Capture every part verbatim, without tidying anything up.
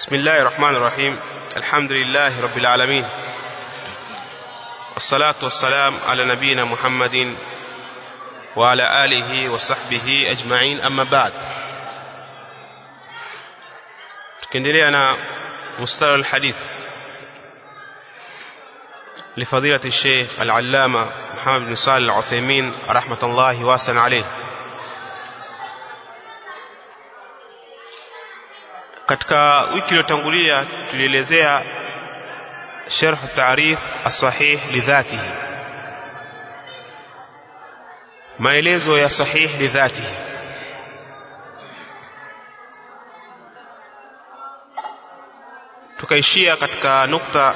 بسم الله الرحمن الرحيم. الحمد لله رب العالمين، والصلاة والسلام على نبينا محمد وعلى آله وصحبه أجمعين. أما بعد، tukiendelea na مستوى الحديث لفضيلة الشيخ العلامة محمد بن صالح العثيمين رحمة الله واسعة عليه. Katika wiki iliyotangulia tulielezea sharh taarif as-sahih li dhatihi, maelezo ya sahih li dhatihi. Tukaishia katika nukta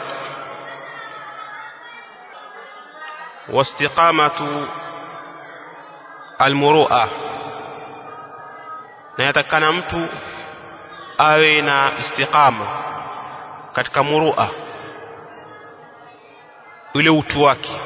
wastiqamatu al-muru'a, na yatakana mtu awe na istiqama katika murua, ule utu wake.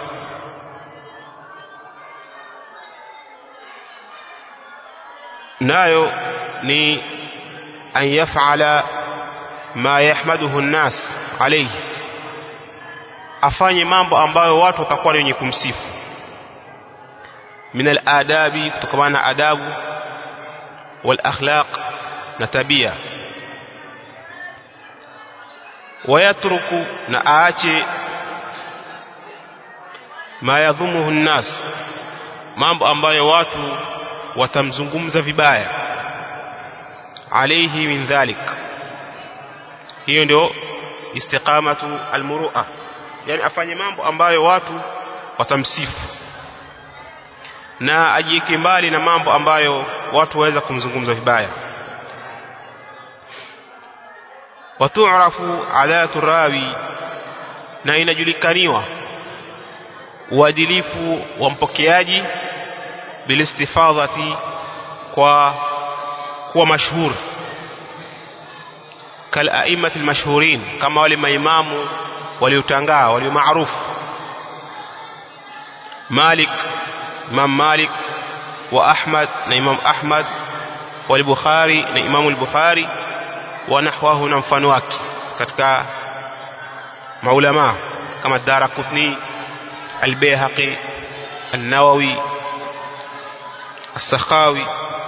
Nayo ni an yaf'ala ma yahmaduhu an-nas alayhi, afanye mambo ambayo watu watakuwa ni wenye kumsifu, min al-adabi, kutokana na adabu, wal akhlaq, na tabia, wayatruku, na aache ma yadhumuhu an-nas, mambo ambayo watu watamzungumza vibaya, alayhi min dhalik. Hiyo ndio istiqamatu al-muru'a, yani afanye mambo ambayo watu watamsifu na ajieke mbali na mambo ambayo watu waweza kumzungumza vibaya. Watu'rafu adatu rawi, na inajulikaniwa uadilifu wa mpokeaji, bilistifadhati, kwa kuwa mashhur, kal a'immati al-mashhurin, kama wale maimamu waliotangaa walio maarufu, Malik, Imam Malik, wa Ahmad, na Imam Ahmad, wa al-Bukhari, na Imam al-Bukhari, wa nahwahu, na mfano wake katika maulama kama Daraqutni, al-Bayhaqi, an-Nawawi, as-Sakhawi.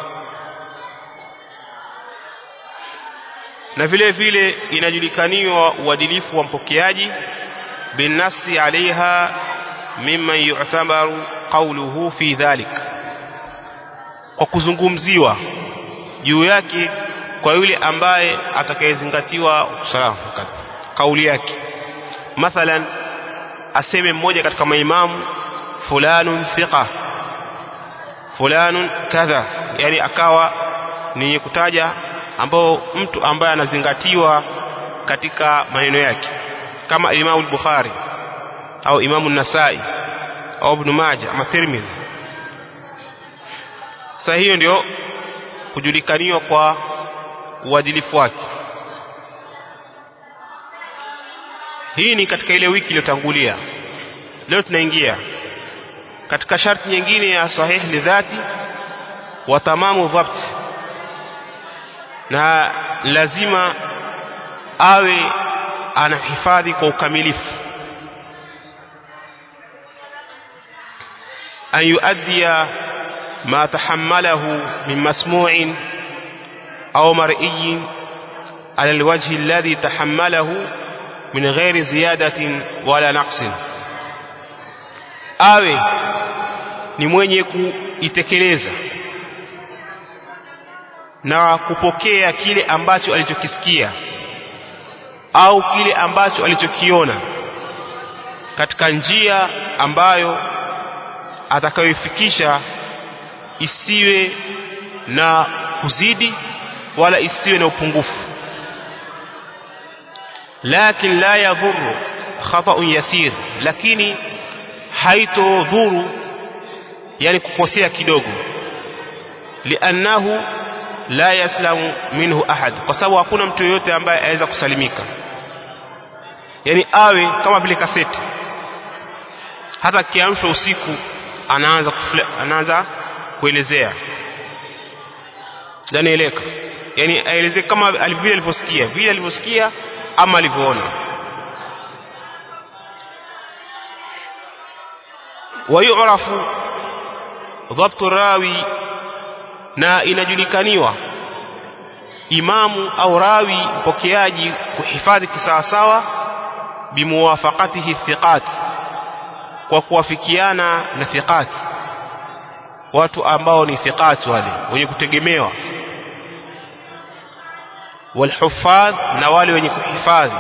Na vile vile inajulikaniwa uadilifu wa mpokeaji, binasi alaiha mimman yu'tabaru qawluhu fi dhalik, kwa kuzungumziwa juu yake kwa yule ambaye atakayezingatiwa salamu kauli yake. Mathalan, aseme mmoja katika maimamu, fulanun thiqa, fulanun kadha, yani akawa ni kutaja ambao mtu ambaye anazingatiwa katika maneno yake, kama Imam al-Bukhari au Imam an-Nasa'i au Ibn Majah ama Tirmidhi. Sasa hiyo ndio kujulikaniwa kwa uadilifu wake. Hii ni katika ile wiki iliyotangulia. Leo tunaingia katika sharti nyingine ya sahih li dhati, wa tamamu dhabt, na lazima awe anahifadhi kwa ukamilifu, an yuaddiya ma tahammalahu min masmu'in au mar'iyin ala alwajhi alladhi tahammalahu min ghairi ziyadatin wala naqsin, awe ni mwenye kuitekeleza na kupokea kile ambacho alichokisikia au kile ambacho alichokiona katika njia ambayo atakayoifikisha, isiwe na kuzidi wala isiwe na upungufu. Lakin la yadhuru khata'un yasir, lakini haitodhuru, yani kukosea kidogo, li'annahu la yaslamu minhu ahad, kwa sababu hakuna mtu yote ambaye aweza kusalimika. Yani awe kama vile kaseti, hata kiamsho usiku anaanza kufle, anaanza kuelezea ndani eleka, yani aeleze kama vile alivyosikia, vile alivyosikia ama alivyoona. Wayu'rafu dhabtu rawi, na inajulikaniwa imamu au rawi mpokeaji kuhifadhi kisawasawa, bimuwafaqatihi thiqat, kwa kuwafikiana na thiqat, watu ambao ni thiqat, wale wenye kutegemewa, walhuffadh, na wale wenye kuhifadhi,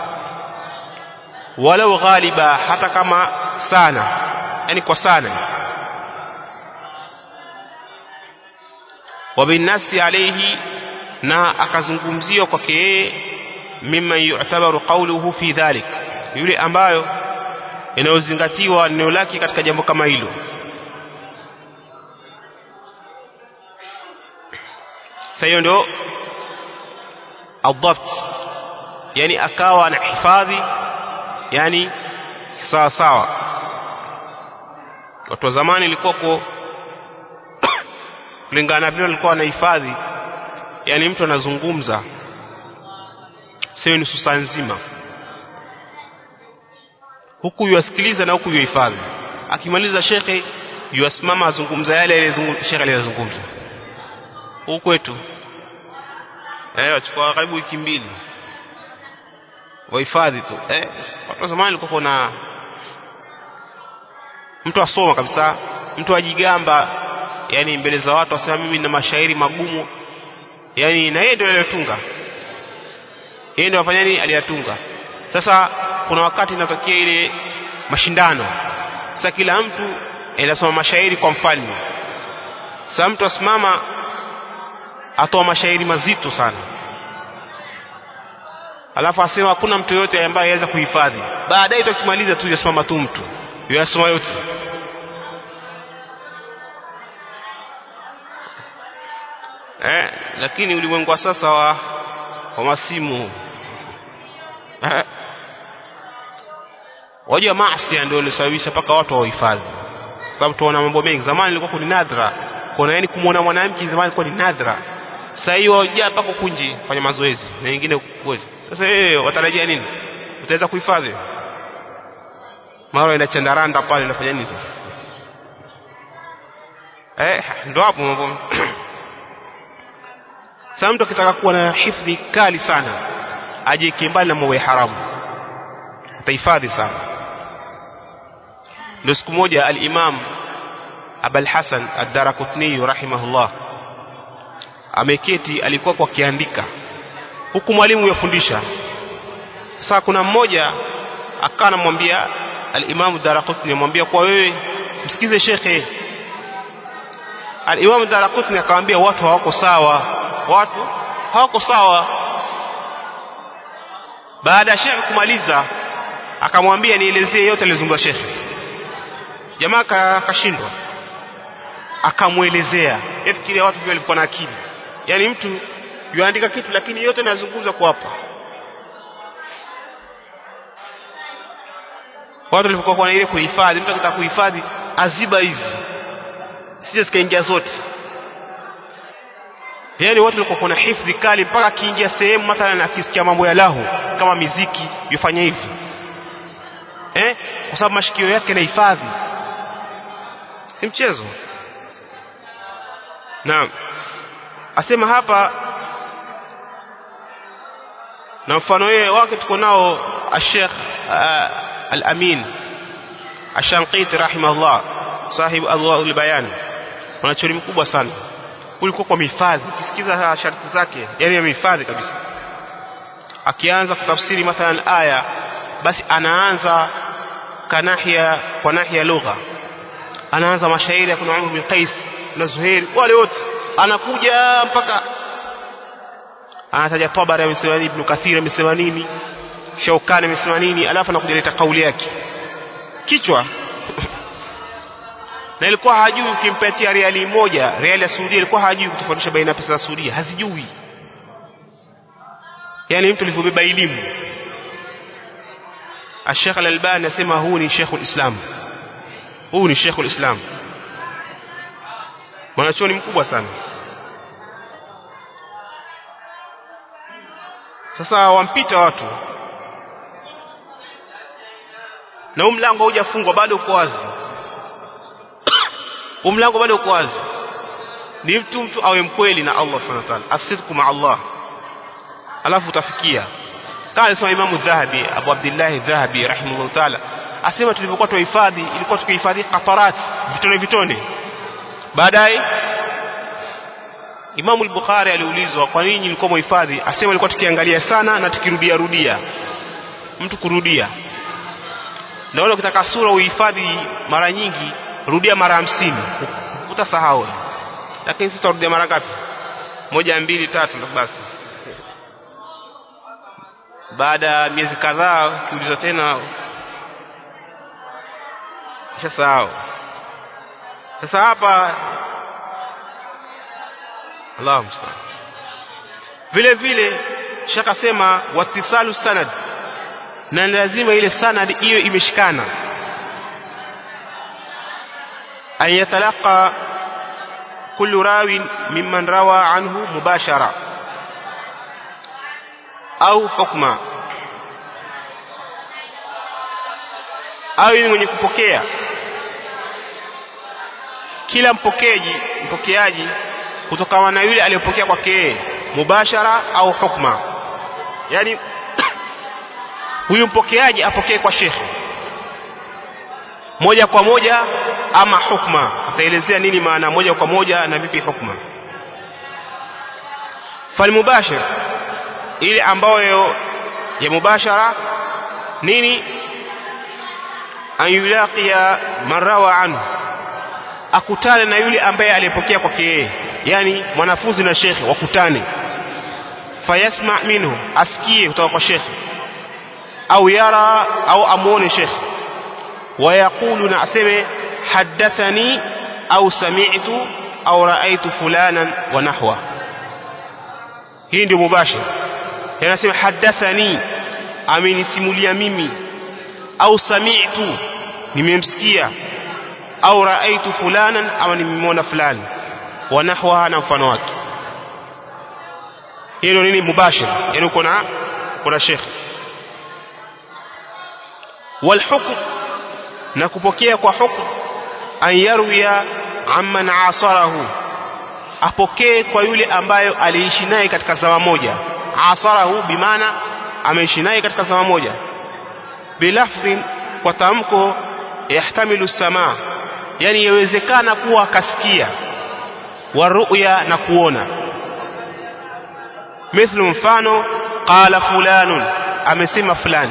walau ghaliba, hata kama sana, yani kwa sana. Wabinasi alayhi, na akazungumziwa kwake yeye, mimma yu'tabaru qawluhu fi dhalik, yule ambayo inayozingatiwa neno lake katika jambo kama hilo. Sayo ndo adhabt, yani akawa na hifadhi, yani sawa sawa. Watu wa zamani ilikuwa kwa kulingana vile walikuwa wanahifadhi, yani mtu anazungumza sio nusu saa nzima, huku yuasikiliza na huku yuhifadhi. Akimaliza shekhe yuasimama azungumza yale yale shekhe aliyozungumza. Huku kwetu eh wachukua karibu wiki mbili wahifadhi tu. Eh watu wa zamani walikuwa na mtu asoma kabisa, mtu ajigamba, yani mbele za watu asema mimi na mashairi magumu, yani na yeye ndio aliyotunga, yeye ndio afanya nini, aliyatunga. Sasa kuna wakati inatokea ile mashindano, sasa kila mtu anasoma mashairi kwa mfalme. Sasa mtu asimama atoa mashairi mazito sana, alafu asema hakuna mtu yote ambaye anaweza kuhifadhi. Baadaye tukimaliza tu yasimama tu mtu yasoma yote. Eh, lakini ulimwengu wa sasa wa wa masimu eh, wajua maasi ndio ilisababisha paka watu wahifadhi, sababu tuona mambo mengi. Zamani ilikuwa kuna nadra, kuna yani kumuona mwanamke zamani ilikuwa ni nadra. Sasa hiyo wajua paka kunji fanya mazoezi na wengine kuweza. Sasa wewe watarajia nini? Utaweza kuhifadhi? Mara ina chandaranda pale inafanya nini sasa? Eh, ndio hapo mambo. Sasa mtu akitaka kuwa na hifadhi kali sana, aje kimbali na mambo ya haramu, atahifadhi sana. Ndio siku moja al-Imam Abul Hasan ad-Daraqutni rahimahullah ameketi, alikuwa kwa kiandika huku mwalimu yafundisha. Sasa kuna mmoja akana mwambia al-Imam ad-Daraqutni, mwambia kwa wewe msikize shekhe. Al-Imam ad-Daraqutni akamwambia watu hawako sawa, watu hawako sawa. Baada ya shekhe kumaliza akamwambia nielezee yote alizungumza shekhe. Jamaa akashindwa, akamuelezea. Efikiria watu vile walikuwa na akili, yani mtu yuandika kitu lakini yote anazungumza kwa hapa. Watu walikuwa kwa ile kuhifadhi, mtu akitaka kuhifadhi aziba hivi, sije zikaingia zote. Yani watu walikuwa kuna hifadhi kali, mpaka kiingia sehemu mathalan akisikia mambo ya lahu kama miziki yufanye hivi, eh kwa sababu mashikio yake na hifadhi, si mchezo. Naam, asema hapa na mfano yeye wake tuko nao al-Sheikh al-Amin Ash-Shanqiti rahimahullah, sahib Adwaul Bayan, wanachori mkubwa sana. Kulikuwa kwa mihifadhi, ukisikiza sharti zake yani amehifadhi kabisa. Akianza kutafsiri mathalan aya, basi anaanza kanahia kwa nahia lugha, anaanza mashairi ya kuna Umar bin Qais na Zuhair, wale wote anakuja mpaka anataja Tabari amesema nini, Ibn Kathir amesema nini, Shaukani amesema nini, alafu anakuja leta kauli yake kichwa. Na ilikuwa hajui ukimpatia riali moja, riali ya Saudi, ilikuwa hajui kutofautisha baina ya pesa za Saudi, hazijui. Yani mtu alipobeba elimu. Sheikh Al-Albani anasema huu ni Sheikhul Islam, huu ni Sheikhul Islam, mwanachuoni mkubwa sana. Sasa wampita watu na huu mlango hujafungwa, bado uko wazi. Huu mlango bado uko wazi. Ni mtu mtu awe mkweli na Allah subhanahu wa ta'ala, asidku ma Allah, alafu utafikia. Kama alisema Imam Dhahabi, Abu Abdullah Dhahabi rahimahullah ta'ala, asema tulipokuwa tuhifadhi, ilikuwa tukihifadhi qatarat, vitone vitone. Baadaye Imam al-Bukhari aliulizwa kwa nini mlikuwa mhifadhi, asema ilikuwa tukiangalia sana na tukirudia rudia. Mtu kurudia. Na wale ukitaka sura uhifadhi mara nyingi, rudia mara hamsini, utasahau. Lakini sisi tutarudia mara ngapi? Moja, mbili, tatu ndio basi. Baada ya miezi kadhaa ukiuliza tena ushasahau. Sasa hapa Allahu musta'an. Vile vile shaka sema watisalu sanad, na lazima ile sanad hiyo imeshikana. Ayatalaqa kullu rawin mimman rawa anhu mubashara au hukma, au ni mwenye kupokea, kila mpokeaji mpokeaji kutoka na yule aliyopokea kwake mubashara au hukma. Yani huyu mpokeaji apokee kwa shekhi moja kwa moja ama hukma. Ataelezea nini maana moja kwa moja na vipi hukma. Falmubashir, ile ambayo ya mubashara nini? An yulaqiya man rawa anhu, akutane na yule ambaye aliyepokea kwake, yani mwanafunzi na shekhi wakutane. Fayasma minhu, asikie kutoka kwa shekhi, au yara au amuone shekhi. Wayaqulu, na aseme hadathani au sami'tu au ra'aytu fulanan wa nahwa. Hii ndio mubashir. Yanasema hadathani, amenisimulia mimi, au sami'tu, nimemsikia, au ra'aytu fulanan, au nimemwona fulani, wa nahwa, na mfano wake. Hilo nini? Mubashir. Yani uko na kuna shekhi. Wal hukm, na kupokea kwa hukm, an yarwiya amman asarahu, apokee kwa yule ambayo aliishi naye katika zama moja. Asarahu bimaana ameishi naye katika zama moja. Bilafdhin, kwa tamko yahtamilu samaa, yani yawezekana kuwa akasikia, wa ru'ya, na kuona. Mithlu, mfano, qala fulanun, amesema fulani,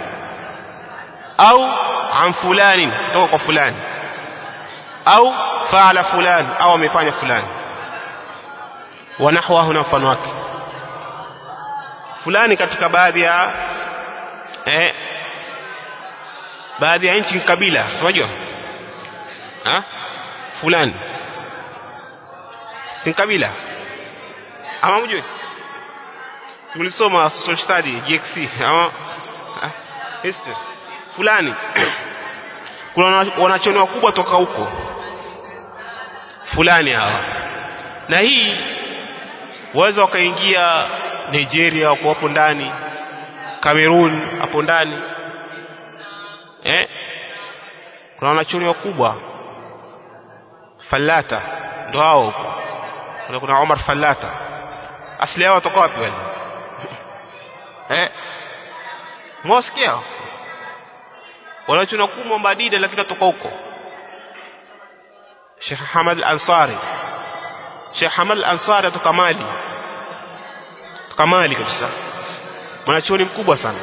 au an fulani, toka kwa fulani, au faala fulani, au amefanya fulani, wa nahwahu, na mfano wake. Fulani katika baadhi ya eh baadhi ya nchi kabila, unajua ha fulani si kabila, ama mjue tulisoma social study G X C ama history fulani kuna wanachoni wakubwa toka huko fulani hawa, na hii waweza wakaingia Nigeria, wako hapo ndani, Cameroon hapo ndani, eh kuna wanachoni wakubwa Falata, ndio hao. Kuna kuna Omar Falata, asili yao toka wapi wale? eh mwasikia wanachona kumwa Madina, lakini toka huko. Sheikh Hamad al-Ansari, Sheikh Hamad al-Ansari toka Mali, toka Mali kabisa, mwanachoni mkubwa sana.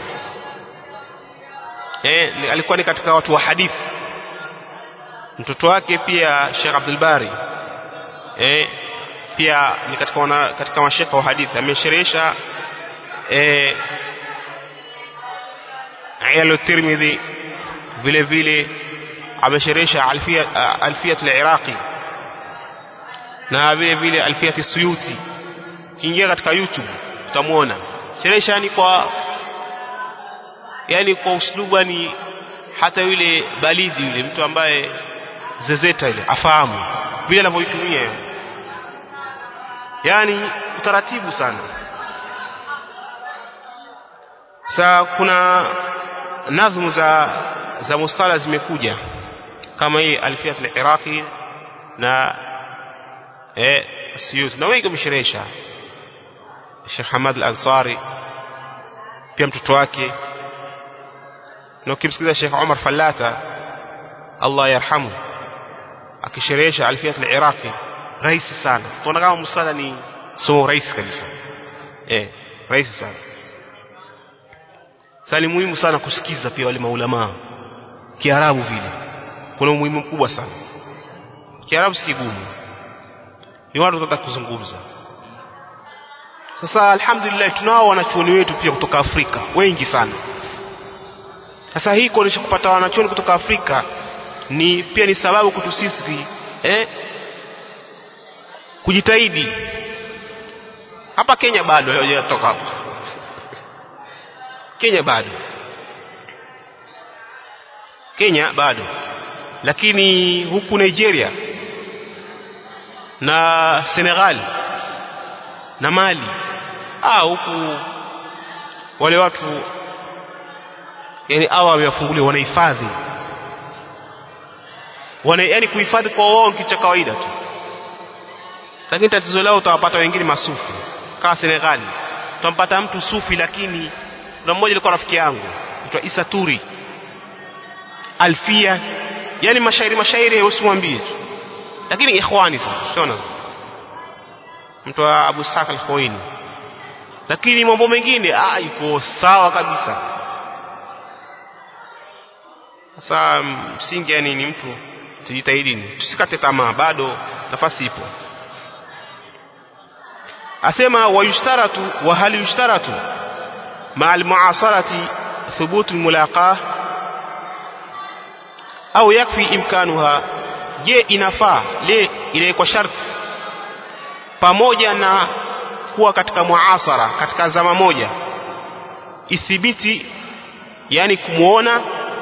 eh alikuwa ni katika watu wa hadithi. Mtoto wake pia Sheikh Abdul Bari eh pia ni katika wana, katika mashekha wa hadithi. Amesherehesha eh Ayal Tirmidhi, vile vile amesherehesha Alfiyat Alfiyat al-Iraqi, na vile vile Alfiyat as-Suyuti. Kiingia katika YouTube utamuona sherehesha, ni kwa yani kwa uslubu, ni hata yule balidi yule mtu ambaye zezeta ile afahamu vile anavyoitumia, yani utaratibu sana. Sasa kuna nadhmu za za mustala zimekuja kama hii Alfiyat al-Iraqi na eh Suyuti na wengi wamesherehesha. Sheikh Hamad al-Ansari pia mtoto wake, na ukimsikiza Sheikh Umar Fallata Allah yarhamu akisherehesha Alfiyat al-Iraqi rahisi sana. Tunaona kama mustala ni somo rahisi kabisa, eh rahisi sana. Sali muhimu sana kusikiza pia wale maulama Kiarabu vile, kuna umuhimu mkubwa sana. Kiarabu si kigumu, ni watu wanataka kuzungumza. Sasa alhamdulillah tunao wanachuoni wetu pia kutoka Afrika wengi sana. Sasa hii kuonesha kupata wanachuoni kutoka Afrika ni pia ni sababu kwetu sisi eh kujitahidi. Hapa Kenya bado hajatoka hapa. Kenya bado. Kenya bado. Lakini huku Nigeria na Senegal na Mali ah huku wale watu yani hawa wamefunguliwa, wanahifadhi wana yani kuhifadhi kwa wao kitu cha kawaida tu. Lakini tatizo lao utawapata wengine masufi kama Senegal. Utampata mtu sufi, lakini na mmoja alikuwa rafiki yangu anaitwa Isa Turi Alfia, yani mashairi mashairi usimwambie tu, lakini ikhwani sasa unaona mtu wa Abu Ishaq al-Khuwaini, lakini mambo mengine ah yuko sawa kabisa. Sasa msingi yani ni mtu tujitahidi, tusikate tamaa, bado nafasi ipo. Asema wayushtaratu wa hal yushtaratu مع المعاصرة ثبوت الملاقاة أو يكفي إمكانها. je inafaa le ile kwa sharti pamoja na kuwa katika muasara katika zama moja ithibiti yani kumuona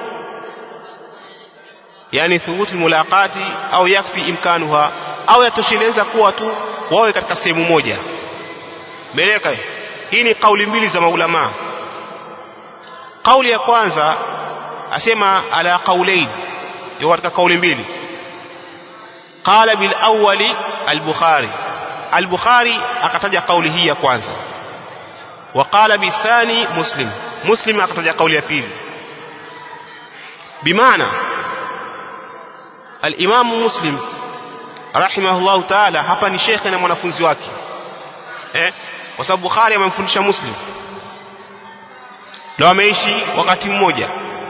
yani thubuti mulaqati au yakfi imkanuha, au yatosheleza kuwa tu wawe katika sehemu moja. Meleka hii ni kauli mbili za maulama. Kauli ya kwanza asema ala qaulain, yuko katika kauli mbili. Qala bil awwali al-Bukhari, al-Bukhari akataja kauli hii ya kwanza. Wa qala bi thani Muslim, Muslim akataja kauli ya pili. Bimaana al-Imam Muslim rahimahullah ta'ala hapa ni shekhe na mwanafunzi wake, eh kwa sababu Bukhari amemfundisha Muslim na wameishi wakati mmoja.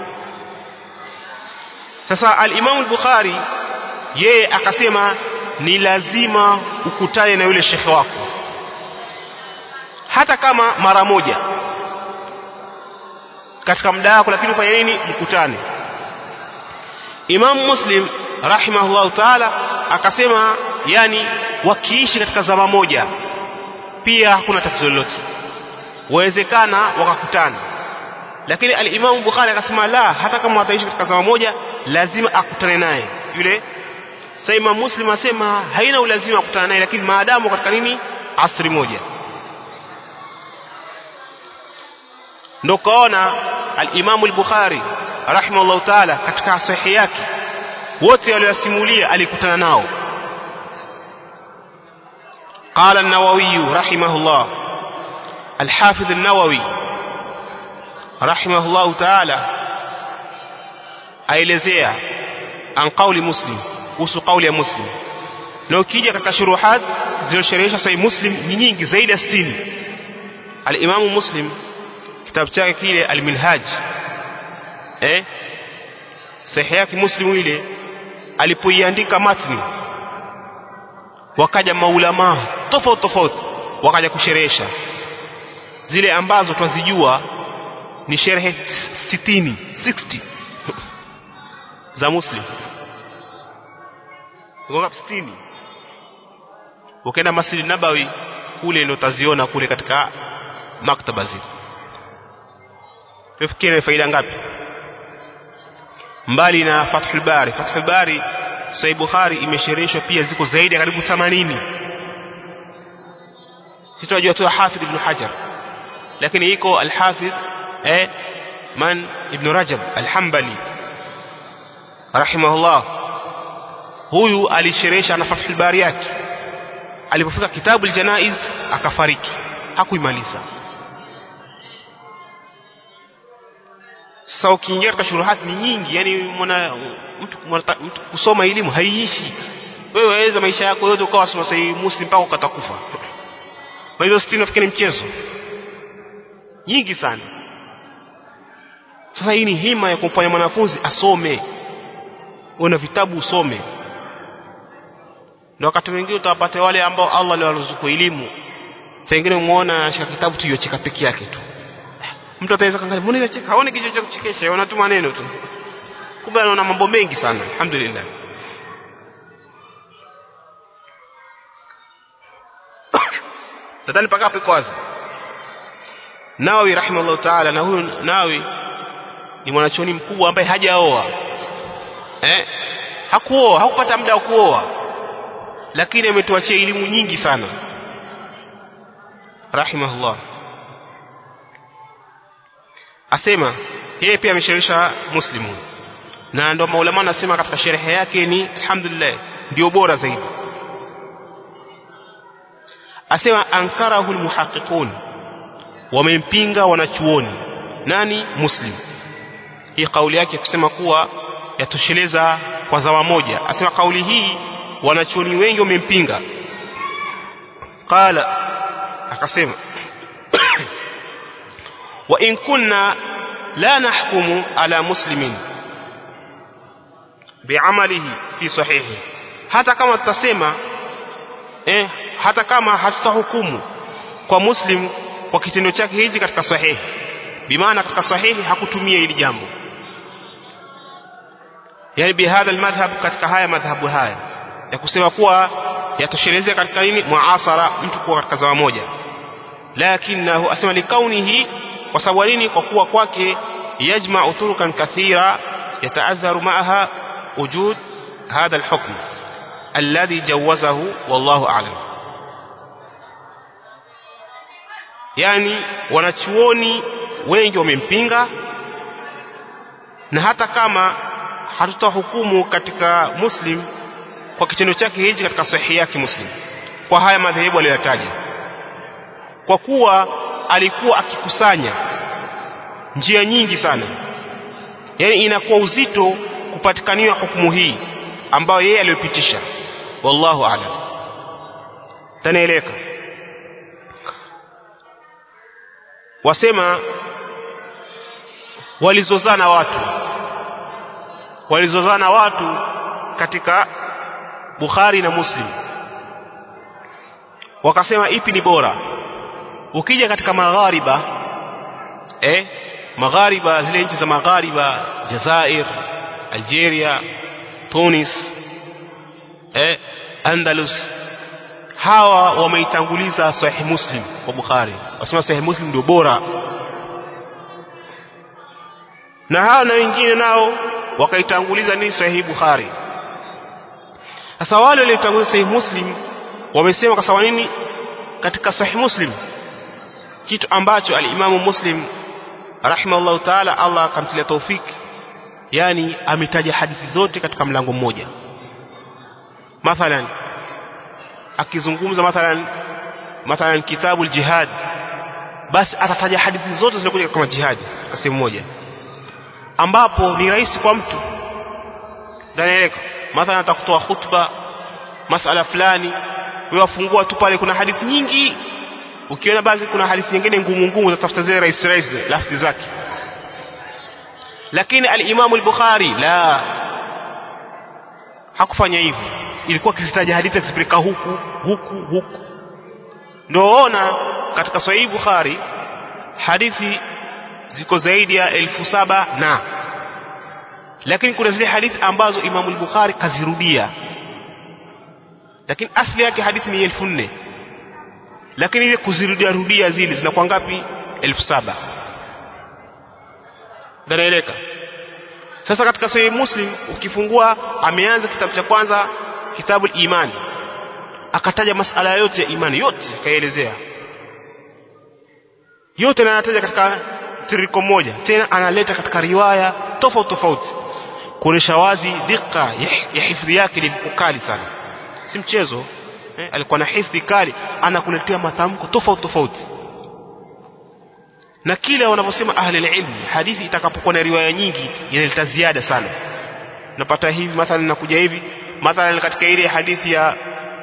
Sasa al-Imam al-Bukhari yeye akasema ni lazima ukutane na yule shekhe wako hata kama mara moja katika muda wako, lakini fanya nini? Mkutane. Imam Muslim rahimahullah ta'ala akasema yani wakiishi katika zama moja pia hakuna tatizo lolote, wawezekana wakakutana. Lakini al-Imam Bukhari akasema la, hata kama wataishi katika zama moja lazima akutane naye yule. Sasa Imam Muslim asema haina ulazima akutana naye, lakini maadamu katika nini asri moja. Ndio kaona al-Imam al-Bukhari rahimahullah ta'ala katika sahihi yake wote waliosimulia alikutana nao. قال النووي رحمه الله، الحافظ النووي رحمه الله تعالى aelezea an qauli Muslim, kuhusu kauli ya Muslim. Na ukija katika shuruhat zilizosherehesha sahih Muslim ni nyingi zaidi ya sitini. Al-Imam Muslim kitabu chake kile Al-Minhaj, eh sahih yake Muslim ile alipoiandika matni, wakaja maulama tofauti tofauti wakaja kusherehesha zile ambazo twazijua ni sherhe sitini sitini za Muslim. Kwa sitini ukienda Masjid Nabawi kule ndio utaziona kule katika maktaba zile. Tufikiri faida ngapi? Mbali na Fathul Bari, Fathul Bari Sahih Bukhari imeshereheshwa pia ziko zaidi ya karibu themanini. Sitojua tu Hafidh Ibn Hajar, lakini iko Al-Hafidh eh man ibn Rajab al-Hanbali rahimahullah, huyu alisherehesha na Fathul Bari yake. Alipofika kitabu al-Janaiz akafariki, hakuimaliza. Sasa ukiingia katika shuruhat ni nyingi, yani mwana mtu, mtu kusoma elimu haiishi. Wewe waweza maisha yako yote ukawa soma Sahih Muslim mpaka ukatakufa. Kwa hiyo sitini nafikiri mchezo nyingi sana. Sasa hii ni hima ya kumfanya mwanafunzi asome, una vitabu usome. Na wakati mwingine utapata wale ambao Allah aliwaruzuku elimu, saa nyingine muone anashika kitabu tu yocheka peke yake tu. Mtu ataweza kaangalia, mbona anacheka? Haoni kitu cha kuchekesha, anaona tu maneno tu. Kumbe anaona mambo mengi sana. Alhamdulillah. Nadhani paka hapo kwanza. Nawawi rahimahullah ta'ala, na huyu Nawawi ni mwanachuoni mkubwa ambaye hajaoa. Eh? Hakuoa, hakupata muda wa kuoa. Lakini ametuachia elimu nyingi sana. Rahimahullah. Asema yeye pia amesherehesha Muslimun. Na ndio maulama anasema katika sherehe yake ni alhamdulillah ndio bora zaidi. Asema ankarahu almuhaqqiqun, wamempinga wanachuoni. Nani? Muslim. Hii kauli yake kusema kuwa yatosheleza kwa zawa moja. Asema kauli hii wanachuoni wengi wamempinga. Qala, akasema wa in kunna la nahkumu ala muslimin bi'amalihi fi sahihi, hata kama tutasema eh hata kama hatutahukumu kwa muslim kwa kitendo chake hichi katika sahihi, bimaana katika sahihi hakutumia hili jambo, yani bihadha almadhhab, katika haya madhhabu haya ya kusema kuwa yatoshelezea katika nini muasara, mtu kuwa katika zawa moja. Lakinahu asema likaunihi, kwa sababu nini? Kwa kuwa kwake yajma'u turukan kathira yataadharu ma'aha wujud hadha alhukm alladhi jawazahu wallahu a'lam. Yani wanachuoni wengi wamempinga, na hata kama hatutahukumu katika Muslim kwa kitendo chake hichi katika sahihi yake Muslim, kwa haya madhehebu aliyotaja, kwa kuwa alikuwa akikusanya njia nyingi sana, yani inakuwa uzito kupatikaniwa hukumu hii ambayo yeye aliyopitisha. Wallahu a'lam. Tanaeleka. Wasema walizozana watu walizozana watu katika Bukhari na Muslim, wakasema ipi ni bora. Ukija katika maghariba eh maghariba, zile nchi za maghariba, Jazair, Algeria, Tunis, eh Andalus, hawa wameitanguliza Sahih Muslim kwa Bukhari, wasema Sahih Muslim ndio bora. Na hao na wengine nao wakaitanguliza ni Sahih Bukhari. Sasa wale waliotanguliza Sahih Muslim wamesema kwa sababu nini katika Sahih Muslim, kitu ambacho al-Imam Muslim rahimahullah ta'ala, Allah akamtilia tawfik, yani ametaja hadithi zote katika mlango mmoja. Mathalan akizungumza mathalan mathalan kitabu al-jihad, basi atataja hadithi zote zilizokuja kama jihad kwa sehemu moja, ambapo ni rahisi kwa mtu ndani. Mathalan atakutoa khutba masala fulani, wewe wafungua tu pale, kuna hadithi nyingi. Ukiona basi kuna hadithi nyingine ngumu ngumu, utatafuta zile rahisi rahisi lafzi zake. Lakini al-Imam al-Bukhari la hakufanya hivyo, ilikuwa kizitaja hadithi zipeleka huku huku huku. Ndio ona katika Sahih Bukhari hadithi ziko zaidi ya elfu saba na, lakini kuna zile hadithi ambazo Imam al-Bukhari kazirudia, lakini asili yake hadithi ni elfu nne, lakini ile kuzirudia rudia zile zinakuwa ngapi? elfu saba. Daraeleka. Sasa katika Sahih Muslim ukifungua, ameanza kitabu cha kwanza kitabu al-Iman, akataja masala yote ya imani yote, kaelezea yote, na anataja katika mtiriko mmoja, tena analeta katika riwaya tofauti tofauti kuonesha wazi dikka ya hifadhi yake ni kali sana, si mchezo eh, alikuwa na hifadhi kali, anakuletea matamko tofauti tofauti. Na kila wanaposema ahli ilmu, hadithi itakapokuwa na riwaya nyingi inaleta ziada sana. Napata hivi mathalan, nakuja hivi mathalan katika ile hadithi ya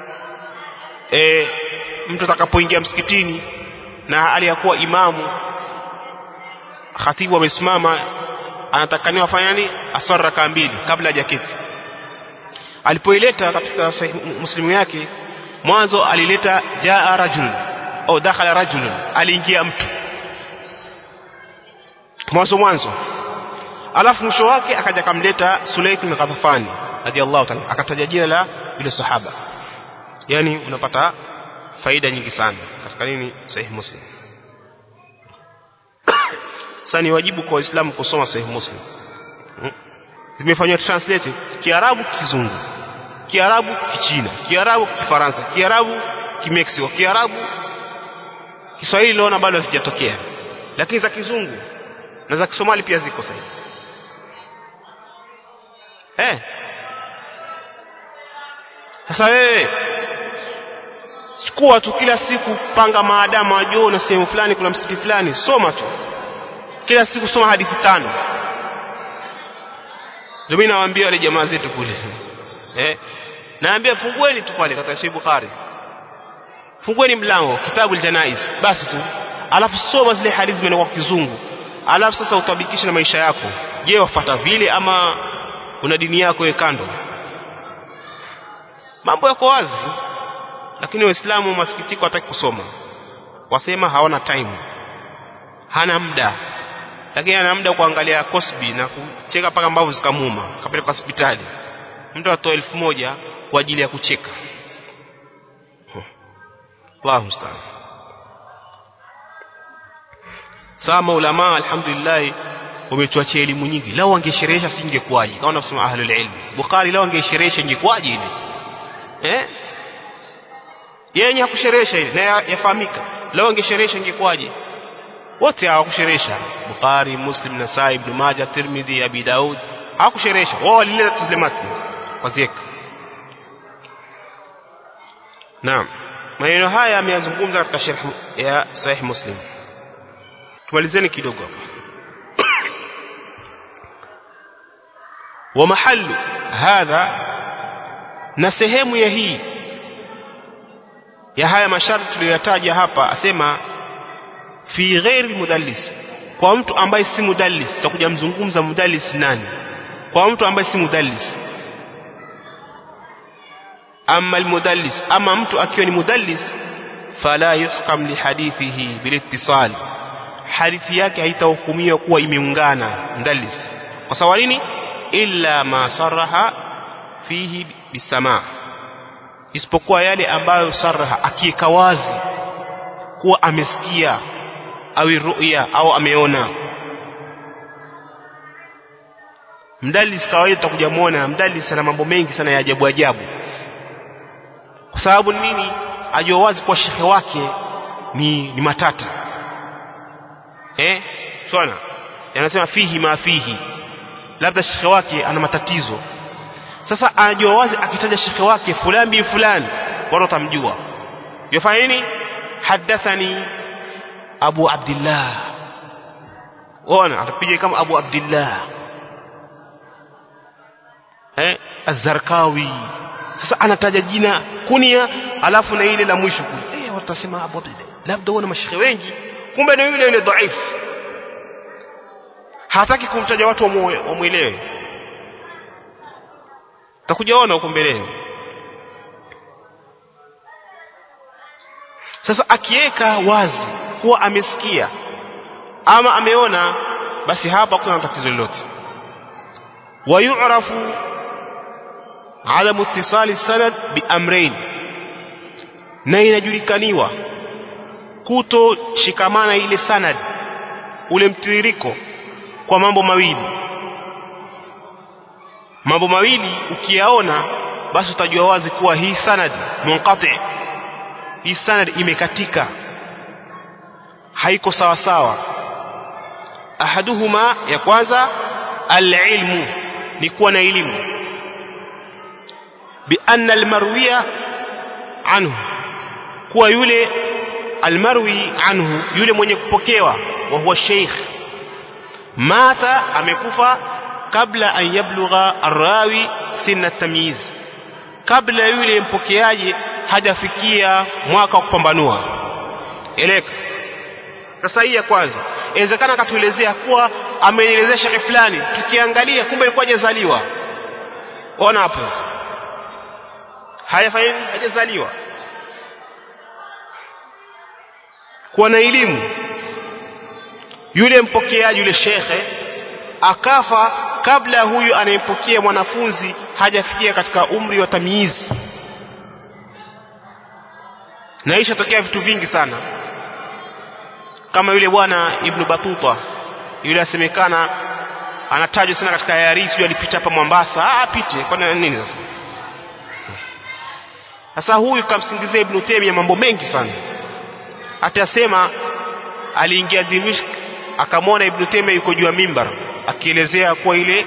e, mtu atakapoingia msikitini na aliyakuwa imamu khatibu amesimama, anatakaniwa afanye nini? Aswali raka mbili kabla hajaketi. Alipoileta katika Sahih Muslim yake, mwanzo alileta jaa rajul au dakhala rajul, aliingia mtu mwanzo mwanzo, alafu mwisho wake akaja kamleta Sulaik bin Ghadhafani radiyallahu ta'ala, akataja jina la yule sahaba. Yani unapata faida nyingi sana katika nini? Sahih Muslim. Sasa ni wajibu kwa Waislamu kusoma Sahih Muslim. Zimefanywa translate Kiarabu, Kizungu, Kiarabu, Kichina, Kiarabu, Kifaransa, Kiarabu, Kimexico, Kiarabu, Kiswahili leo bado hazijatokea, lakini za Kizungu na za Kisomali pia ziko sasa. Eh. Sasa wewe chukua tu kila siku, panga maadamu wajua na sehemu fulani kuna msikiti fulani, soma tu. Kila siku soma hadithi tano. Ndio mimi nawaambia wale jamaa zetu kule. Eh? Naambia fungueni tu pale katika Sahih Bukhari. Fungueni mlango kitabu al-Janaiz basi tu. Alafu soma zile hadithi zimekuwa kwa Kizungu. Alafu sasa utabikisha na maisha yako. Je, wafuata vile ama una dini yako wewe kando? Mambo yako wazi. Lakini Waislamu masikitiko hataki kusoma. Wasema hawana time. Hana muda. Lakini ana muda kuangalia Cosby na kucheka paka mbavu zikamuma, kapeleka hospitali. Mtu atoa elfu moja kwa ajili ya kucheka. Allahu musta'an. Sama ulama alhamdulillah wametuachia elimu nyingi. Lao wangesherehesha singekuaje? Kama unasema ahlul ilm. Bukhari lao wangesherehesha ingekuaje ile? Eh? Yeye hakusherehesha ile na yafahamika. Lao wangesherehesha ingekuaje? Wote hawakusherehesha. Bukhari, Muslim, Nasai, Ibn Majah, Tirmidhi, Abi Daud hawakusherehesha. Wao walileta tuzlemati wazieka. Naam. Maneno haya yameyazungumza katika sharh ya Sahih Muslim. Tumalizeni kidogo hapa. Wa mahallu hadha, na sehemu ya hii ya haya masharti tuliyotaja hapa, asema fi ghairi mudallis, kwa mtu ambaye si mudallis. Tutakuja mzungumza mudallis nani. Kwa mtu ambaye si mudallis. Amma almudallis, ama mtu akiwa ni mudallis, fala yuhkam li hadithihi bil ittisal, hadithi yake haitahukumiwa kuwa imeungana mudallis. Kwa sababu nini? Illa ma saraha fihi bisama, isipokuwa yale ambayo saraha, akiweka wazi kuwa amesikia au ru'ya au ameona. Mdallis kawaida tutakuja muona mdallis ana mambo mengi sana ya ajabu ajabu. Kwa sababu nini? Ajua wazi kwa shekhe wake ni ni matata. Eh? Sawa. Yanasema fihi ma fihi. Labda shekhe wake ana matatizo. Sasa ajua wazi akitaja shekhe wake fulani bi fulani, watu watamjua. Yofanya nini? Hadathani Abu Abdullah. Ona atapiga kama Abu Abdullah. Eh, Az-Zarqawi. Sasa anataja jina kunia alafu na ile la mwisho kule. Eh, watasema Abu Abdullah. Labda wana mashekhe wengi, kumbe ni yule yule dhaifu. Hataki kumtaja watu wamuelewe. Takujaona huko mbeleni. Sasa akiweka wazi kuwa amesikia ama ameona, basi hapa kuna tatizo lolote. Wa yu'rafu adamu ittisali sanad bi amrayn, na inajulikaniwa kuto shikamana ile sanad, ule mtiririko, kwa mambo mawili. Mambo mawili ukiyaona, basi utajua wazi kuwa hii sanad munqati, hii sanad imekatika, haiko sawa sawa. ahaduhuma ya kwanza al-ilmu ni kuwa na elimu bi anna al-marwiya anhu kuwa yule al-marwi anhu yule mwenye kupokewa wa huwa sheikh mata amekufa kabla an yablugha ar-rawi sinna tamyiz kabla yule mpokeaji hajafikia mwaka wa kupambanua eleka sasa hii ya kwanza inawezekana akatuelezea kuwa ameelezea shekhi fulani tukiangalia kumbe alikuwa hajazaliwa ona hapo hayafahamu hajazaliwa kwa na elimu yule mpokeaji yule shekhe akafa kabla huyu anayempokea mwanafunzi hajafikia katika umri wa tamyizi na isha tokea vitu vingi sana kama yule bwana Ibn Batuta yule asemekana anatajwa sana katika Yaris yule alipita hapa Mombasa ah apite kwa nini sasa sasa huyu kamsingizia Ibn Taymiyyah mambo mengi sana hata asema aliingia Dimishk akamwona Ibn Taymiyyah yuko juu ya mimbar akielezea kwa ile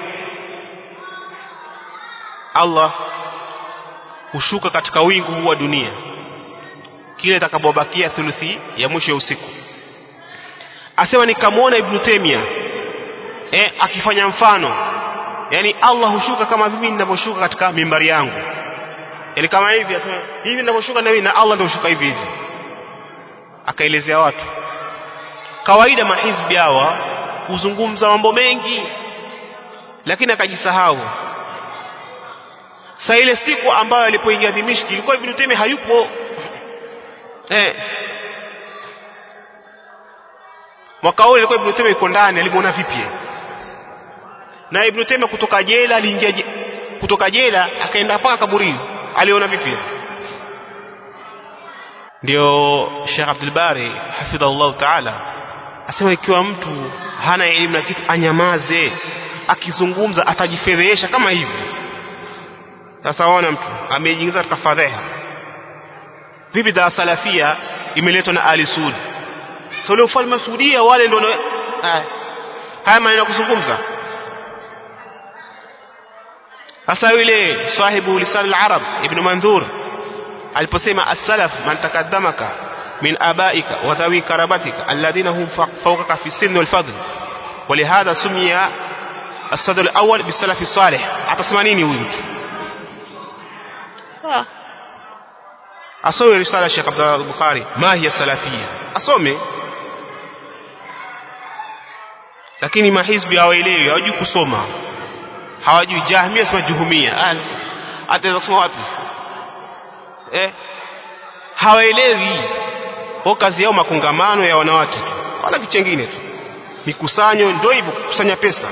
Allah hushuka katika wingu huu wa dunia kile itakapobakia thuluthi ya mwisho ya usiku asema nikamwona Ibn Taymiyyah eh akifanya mfano yani Allah hushuka kama mimi ninavyoshuka katika mimbari yangu yani kama hivi asema hivi ninavyoshuka na mimi na Allah ndio hushuka hivi hivi akaelezea watu kawaida mahizbi hawa huzungumza mambo mengi lakini akajisahau sasa ile siku ambayo alipoingia Dimishki ilikuwa Ibn Taymiyyah hayupo eh mwaka ule ilikuwa Ibn Taymiyyah yuko ndani alimuona vipi na Ibn Taymiyyah kutoka jela aliingia kutoka jela akaenda mpaka kaburini aliona vipi ndio Sheikh Abdul Bari hafidhahullah ta'ala asema ikiwa mtu hana elimu na kitu anyamaze akizungumza atajifedhesha kama hivi sasa wana mtu amejiingiza katika fadhiha vipi da salafia imeletwa na Ali Saud sio leo ufalme wa Saudia wale ndio haya maneno kuzungumza sasa yule sahibu lisan al-arab ibn Mandhur aliposema as-salaf man takaddamaka min abaika wa dhawi karabatika alladhina hum fawqaka fi sin wal fadl ولهذا سمي الصدر الاول بالسلف الصالح atasema nini huyu sawa asome risala Sheikh Abdullah al-Bukhari ma hiya salafia asome lakini mahizbi hawaelewi hawajui kusoma hawajui jahmia sema juhumia ataweza kusoma wapi eh hawaelewi kwa kazi yao makongamano ya wanawake tu wala kitu kingine tu mikusanyo ndio hivyo kukusanya pesa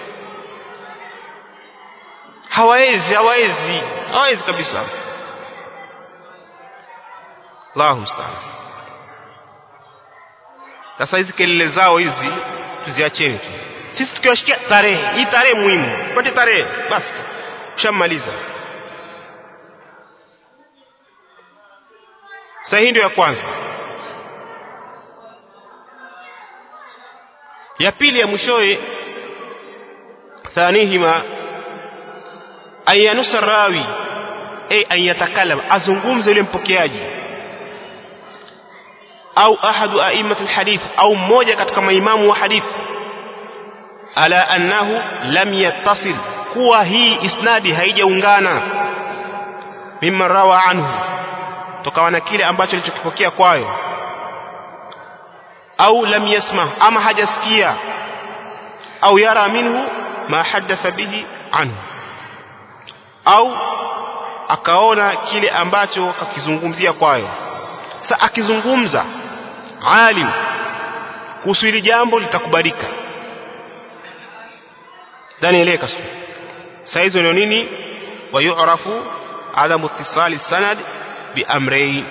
hawawezi hawawezi hawawezi kabisa Allahu musta'an sasa hizi kelele zao hizi tuziacheni tu sisi tukiwashikia tarehe hii tarehe muhimu pate tarehe basi ushamaliza sasa hii ndio ya kwanza ya pili ya mwishoe thanihima ayanusa rawi ay ayatakallam azungumze yule mpokeaji au ahadu a'immatul hadith au mmoja katika maimamu wa hadith ala annahu lam yattasil kuwa hii isnadi haijaungana mimma rawa anhu tokawa na kile ambacho alichokipokea kwayo au lam yasma ama hajasikia au yara minhu ma hadatha bihi anhu au akaona kile ambacho kakizungumzia kwayo sasa akizungumza alim kuhusu hili jambo litakubalika ndani ile kasu saizo ndio nini wayu'rafu adamu ittisali sanad bi amrayn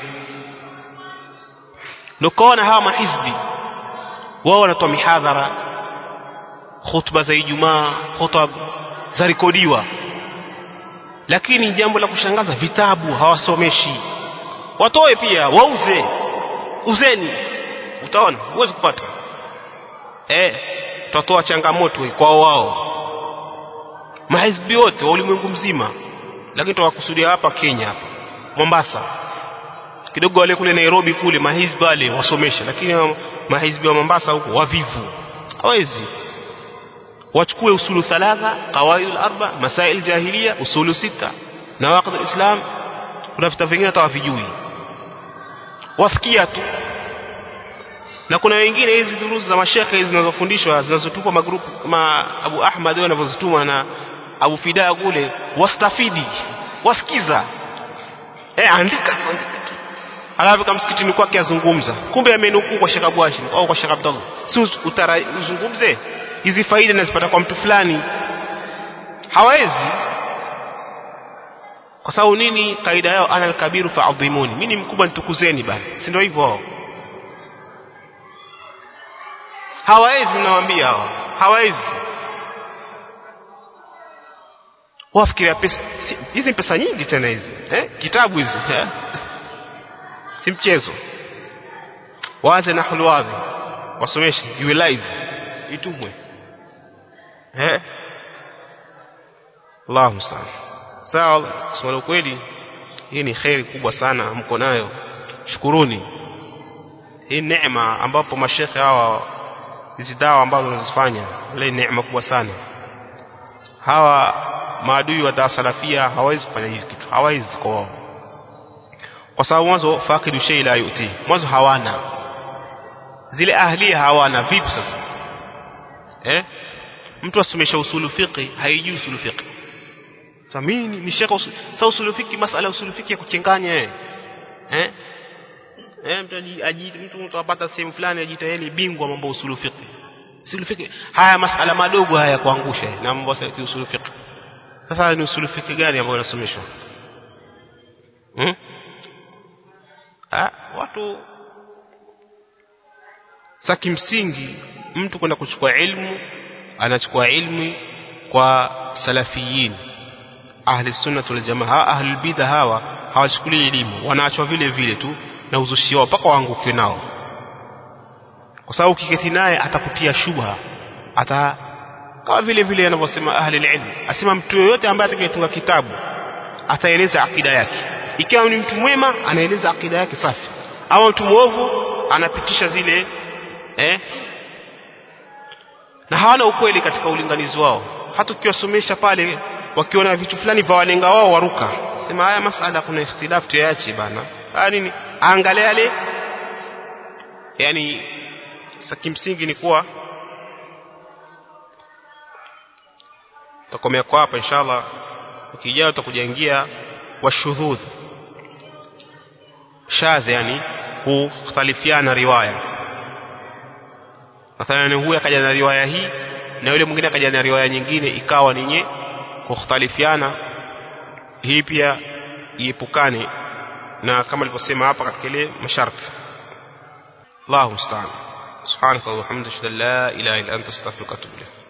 nukona hawa mahizbi wao wanatoa mihadhara khutba za Ijumaa khutab za rekodiwa lakini jambo la kushangaza vitabu hawasomeshi watoe pia wauze uzeni utaona uweze kupata eh tutatoa changamoto kwa wao mahizbi wote wa ulimwengu mzima, lakini tuwakusudia hapa Kenya, hapa Mombasa kidogo, wale kule Nairobi kule mahizbi wale wasomesha, lakini mahizbi wa Mombasa huko wavivu, hawezi. Wachukue usulu thalatha, qawaid al-arba, masail jahiliya, usulu sita, nawaqid al-islam, kuna vitu vingine hawavijui, wasikia tu. Na kuna wengine hizi durusu za mashekhe hizi zinazofundishwa zinazotupwa magrupu kama Abu Ahmad wao wanavyozituma na Abu Fida kule, wastafidi, wasikiza, eh andika tu, andika tu, alafu kama msikitini kwake azungumza, kumbe amenukuu kwa Sheikh Abu Hashim au kwa Sheikh Abdullah, si utazungumze hizi faida nazipata kwa mtu fulani, hawezi. Kwa sababu nini? Kaida yao ana al-kabiru fa'adhimuni, mimi ni mkubwa nitukuzeni bana, si ndio hivyo wao? Hawezi, mnawaambia hao hawezi. Wafikiria pesa hizi, si, pesa nyingi tena hizi, eh kitabu hizi, eh si mchezo. Waanze nahul wadhi, wasomeshe iwe live, itumwe, eh Allahu musta'an. Sawa, kusema kweli hii ni khairi kubwa sana mko nayo, shukuruni. Hii neema ambapo mashekhe hawa hizi dawa ambazo wanazifanya, ile neema kubwa sana. Hawa maadui wa dawa salafia hawezi kufanya hivi kitu, hawezi kwa wao, kwa sababu mwanzo fakidu shay la yuti, mwanzo hawana zile ahlia, hawana. Vipi sasa eh mtu asomesha usulu fiqh, haijui usulu fiqh. Sasa mimi ni shekhe sasa usulu fiqh, masala usulu fiqh ya kuchanganya eh eh eh mtu ajiita mtu mtu apata sehemu fulani ajiita yeye ni bingwa mambo usulu fiqh. Usulu fiqh haya masala madogo haya kuangusha na mambo ya usulu fiqh. Sasa ni usulu fiqh gani ambayo yanasomeshwa? Hmm? Ah, watu saki msingi mtu kwenda kuchukua ilmu, anachukua ilmu kwa salafiyin, ahli sunnah wal jamaa. Ahli bid'ah hawa hawachukui elimu, wanaachwa vile vile tu na uzushi wao mpaka waanguke nao, kwa sababu ukiketi naye atakutia shubha, ata kama vile vile anavyosema ahli ilmu, asema mtu yoyote ambaye atakayetunga kitabu ataeleza akida yake. Ikiwa ni mtu mwema anaeleza akida yake safi, au mtu mwovu anapitisha zile eh na hawana ukweli katika ulinganizi wao. Hata ukiwasomesha pale wakiona vitu fulani vya walenga wao waruka, sema haya masala kuna ikhtilafu tuache bana, ah nini, angalia yale. Yani saki msingi ni kuwa tutakomea kwa hapa inshallah. Ukijao tutakujengia washudhudh shadh, yani kukhtalifiana riwaya. Mathalan huyu akaja na riwaya hii na yule mwingine akaja na riwaya nyingine, ikawa ninye kukhtalifiana, hii pia iepukane na kama nilivyosema hapa katika ile masharti. Allahu musta'an. Subhanaka wa bihamdika la ilaha illa anta astaghfiruka wa atubu ilayk.